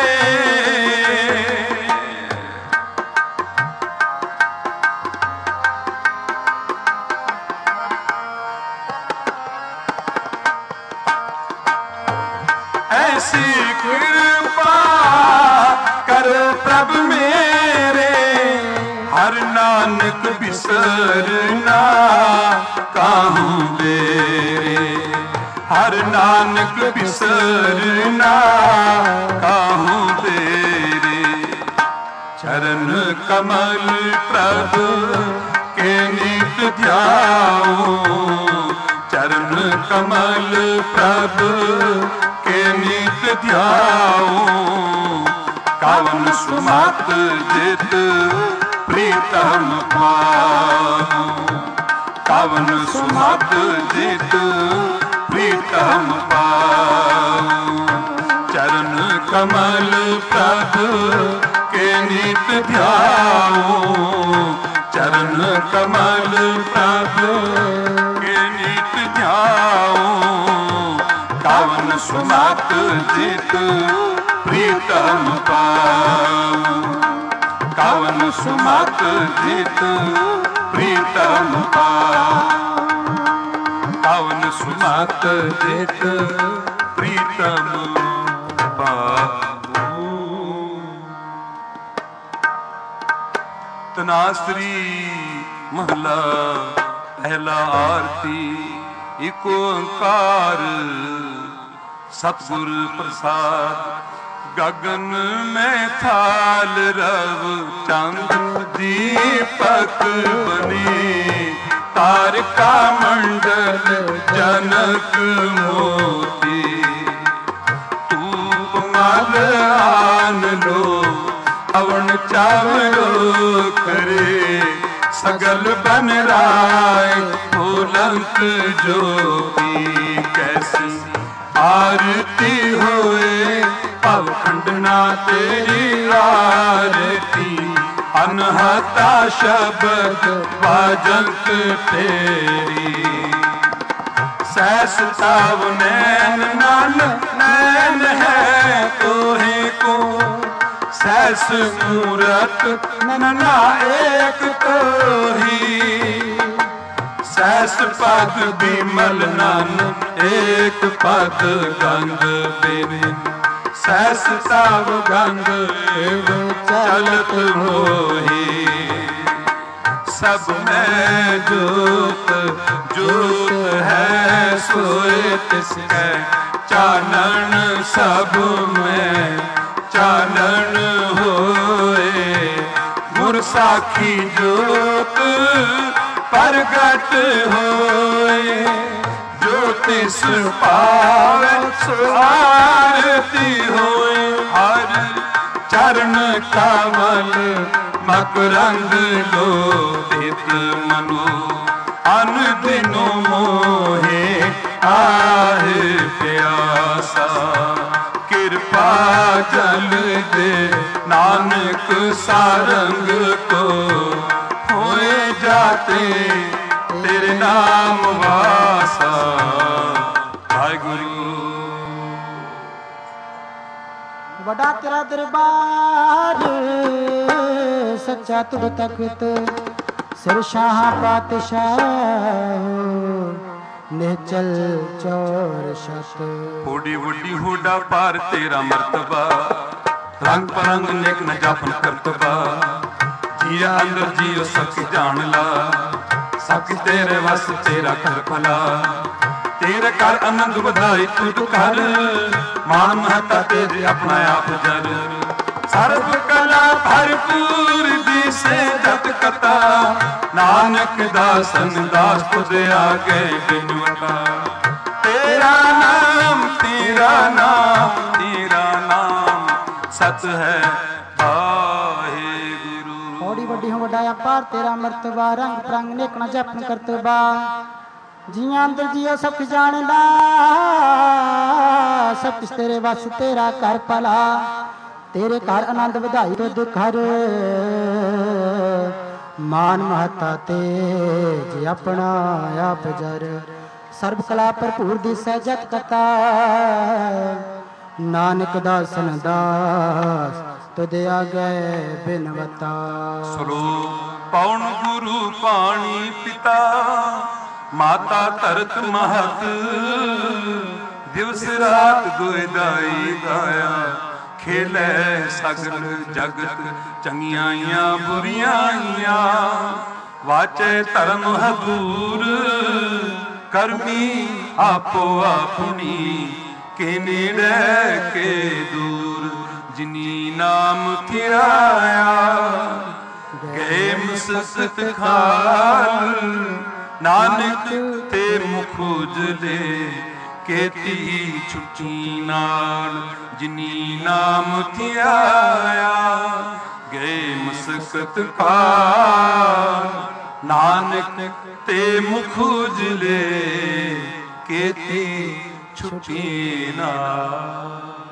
ऐसी कृपा कर प्रभ मेरे। हर नानक बिसरना काहूँ बेरे। हर नानक बिसरना काहूँ बेरे। चरण कमल प्रभ के नित ध्याओ। चरण कमल प्रभ के नित ध्याओ। कवन सुमत जित प्रीतम पाओ। कवन सुमत जित प्रीतम पाओ। कमल प्रभु के नित ध्याऊं, चरण कमल प्रभु के नित ध्याऊं। कवन सुमत जित प्रीतम पाऊं, कवन सुमत जित प्रीतम पाऊं, कवन सुमत जित प्रीतम पाऊं। तनासरी महला पहला आरती। एक ओंकार सतगुर प्रसाद, गगन में थाल रव चंद दीपक बने, तारका मंडल जनक मोती। तूप मल आन लो अवन चावलो करे, सगल बन राय फूलंक जोगी। कैसी आरती होए पव खंडना तेरी आरती, अनहता शब्द बाजंत तेरी। सहस ताव नैन नानक नैन है तोहे को, सहस मूरत नैना एक तोही। सहस पद बिमल नानक एक पद गंग बिन, सहस ताव गंग चलत मोही। सब में जोत जोत है सोए तिसके, चानन सब में चानन होए। गुर साखी जोत प्रगट होए, ज्योतिष पावे आरती होए। हर चरण कमल मकरंद लोहित मनु, अन दिनो मोहे आहे प्यासा। कृपा जल दे नानक सारंग को, होए जाते तेरे नाम वासा। वाहिगुरु। बड़ा तेरा दरबार सच्चा तुर तख्त, सिर शाह पातशाह निहचल चौर शत। होडी वड्डी होडा पार तेरा मर्तबा, रंग परंग नेक न जापन करतबा। जिया अंदर जियो सब जान ला, सब तेरे वस तेरा कर भला। तेरे कर आनंद बधाई तुद कर, मान महता तेरे अपना आप जर। सर्व कला भरपूर दिसे जत कथा, नानक दासन दास तुद आगे बिनवता। तेरा नाम तेरा नाम तेरा नाम सत है वाहिगुरु। बड़ी बड़ी हो वड्डा पार तेरा मर्तबा, रंग परंग नेक न जपन करतबा। जिया अंदर जियो सब कुछ जानदा, सब कुछ तेरे बस तेरा कर भला। तेरे घर आनंद ਵਧਾਈ तुद घर, मान महता तेज अपना आप जर। सर्व कला भरपूर दिसै जत कथा, नानक दासन दास तुद आगे बिनवता। स्वरूप पौन गुरु पाणी पिता, माता तरत महत। दिवस रात दुई दाई गाया, खेले सगल जगत। चंगियाइयां बुरियाइयां वाचे धर्म हबूर। करमी आपो अपनी के नेड़े के दूर। जिनी नाम थिराया गए मुसकत खाल। नानक ते मुख उजले केती छुट्टी नाल। जिनी नाम थिराया गए मुसकत खाल। नानक ते मुख उजले केती छुट्टी नाल।